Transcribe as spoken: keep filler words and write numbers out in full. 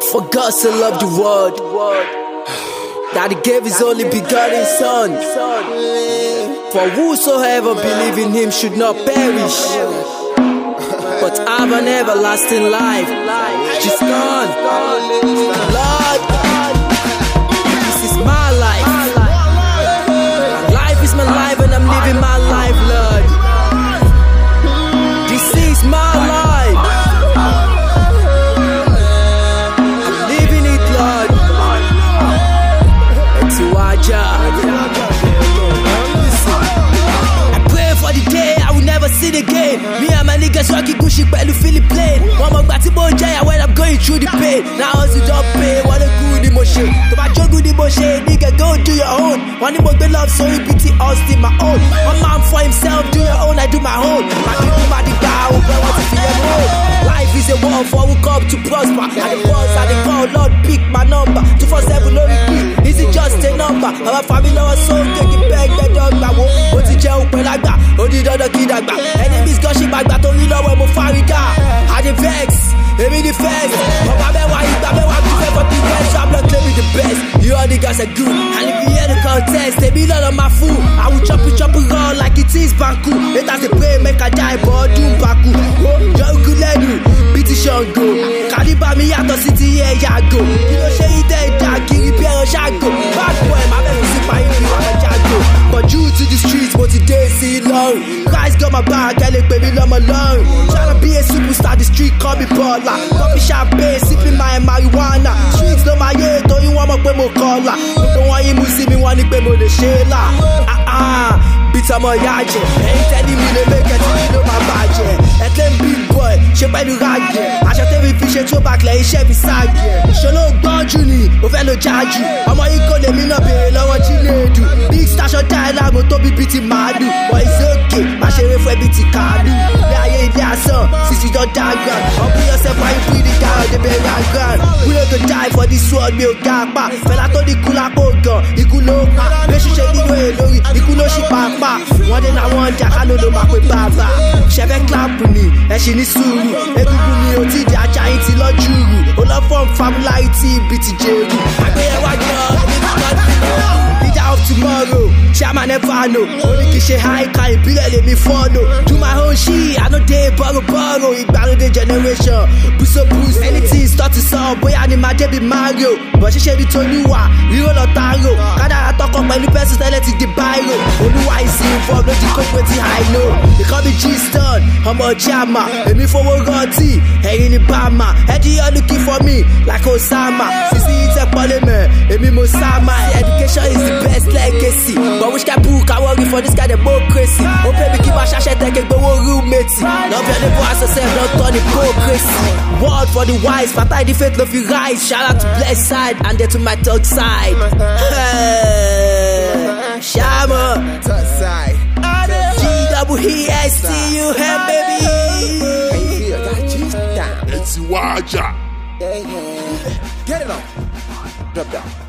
For God so loved the world that He gave His only begotten Son, for whosoever believe in Him should not perish, but have an everlasting life. Just gone, Lord, this is my life. My life is my life and I'm living my life, Lord. This is my life. I'm living it, Lord. It's Waja. I pray for the day I will never sin again. Me and my niggas rocking Gucci pẹ̀lú Philip Plain. One more gbà tí mo jẹ́yà when I'm going through the pain. Now I also don't pay, what a good ni mo ṣe. Tó bá jogun ni mo ṣe, nigga go do your own. Wọ́n ní mo gbé love so P T Austin my own. One man for himself, do your own, I do my own. My people ma di gbà ó pé wọ́n ti fi yẹn mọ́. Life is a war for who come to prosper. And the boss and the call, Lord pick my number. two four seven no repeat, is it just a number? Our family lọ́wọ́ sókè kí bẹ́ẹ̀ gbẹ́dọ̀ gbà wó. Ó ti jẹun pẹ̀lú àgbà, ó di dandan kí dàgbà. Enemies gan ṣì máa gbà torí lọ́wọ́ mo fárígà. I dey vex, èmi ni first. Ọba mẹ́wàá ìgbà mẹ́wàá bí fẹ́ for the rest. I'm not claiming the best. You all niggas are good. And if you hear the contest, èmi lọ́nà máa fún. I will chop it, chop it raw like it is Banku. Haters dey pray make I die but ọdún Baku. Yọ̀ǹgù lẹ́nu bí ti Ṣàngó. Kàlíbà mi yàtọ̀ sí ti yẹ yàgò. Kí ló ṣe yí tẹ̀ dá kiri bí ẹran ṣàgò. Bad boy máa fẹ́ fi sí pàyín bí wàá jágò. But due to the streets mo ti dé sí lọ́rùn. Christ got my back, ẹ lè pè mí lọ́mọ lọ́rùn. Tryna be a superstar, the street call me baller. Coffee champagne, sipping my marijuana. Streets ló máa yé torí wọ́n mọ̀ pé mo kọ́lá. Gbogbo wọn yín mú sí mi, wọ́n ní pé mo lè ṣe é là. Bí tọmọ ìyá jẹ, ẹ̀yin tẹ́lí mi lè mékẹ́ tí mi ló máa bàjẹ́. Ẹ claim big boy, ṣe pẹ̀lú rágẹ̀. Aṣọ tẹ́mi fi ṣe throwback lẹ́yìn iṣẹ́ fi ságẹ̀. Ṣoló gbọ́n jù ni, ó fẹ́ lo jájú. Ọmọ yìí kò lè mí náà béèrè lọ́wọ́ Chinedu. Big station dialogue tó bí bíi ti màálù. But it's okay, má ṣeré fún ẹbí ti kàálù. Ilé ayé ilé asán, sisi jọ diagram. Open yourself while you breathe it down, dey bẹ̀rẹ̀ àgàn. We no go die for this world, mi ò ga apá. Fẹ́lá tó ní ikú lápò gan, ikú ló pa. Bẹ́sù ṣe nínú èè lórí, ikú ló ṣì pàápàá. Wọ́n dé náà wọ́n jà ká ló ló máa pé bàbá. Ṣẹ̀fẹ̀ kíláàpù ni, ẹ ṣì ní sùúrù. Egungun ni ò tí di ajá yín ti lọ́jú rù. Ó lọ fọ́n family tí ibi ti jẹ́rù. Àgbéyẹ̀wò àjọ, leader of tomorrow, chairman never know. Only kì í ṣe high kan ìbílẹ̀ lèmi follow. Do my own shit, I no dey borrow borrow. Ìgbàlódé generation, booso boost. Anything start to sọ, bóyá ni màá débi Mario. Bọ̀ ṣíṣe bí Tolúwa, ríro lọ tààrò. Kádàrá tọkọ pẹ̀lú pẹ́sì tẹ́lẹ̀ ti di báírò. Olúwa ìsìn involve ló ti kó pé ti I know. Ìkọ́ mi G-Stone, ọmọ Jama. Èmi fowó rọtí, ẹ̀yin ni Bama. Ẹ̀dí yọ looking for me like Osama. Sisi ìtẹ̀ pọ́lẹ́mẹ̀, èmi mo sáma. Education is the best legacy. But which kind book I worry for this kind of democracy? Oh baby, keep my shasha take gbowó roommate. Love your neighbor as yourself, don't turn hypocrisy. Word for the wise, fatai the faith love you rise. Shout out to blessed side and then to my third side. Shama G W E S T U M baby. It's Waja. Get it on. Drop down.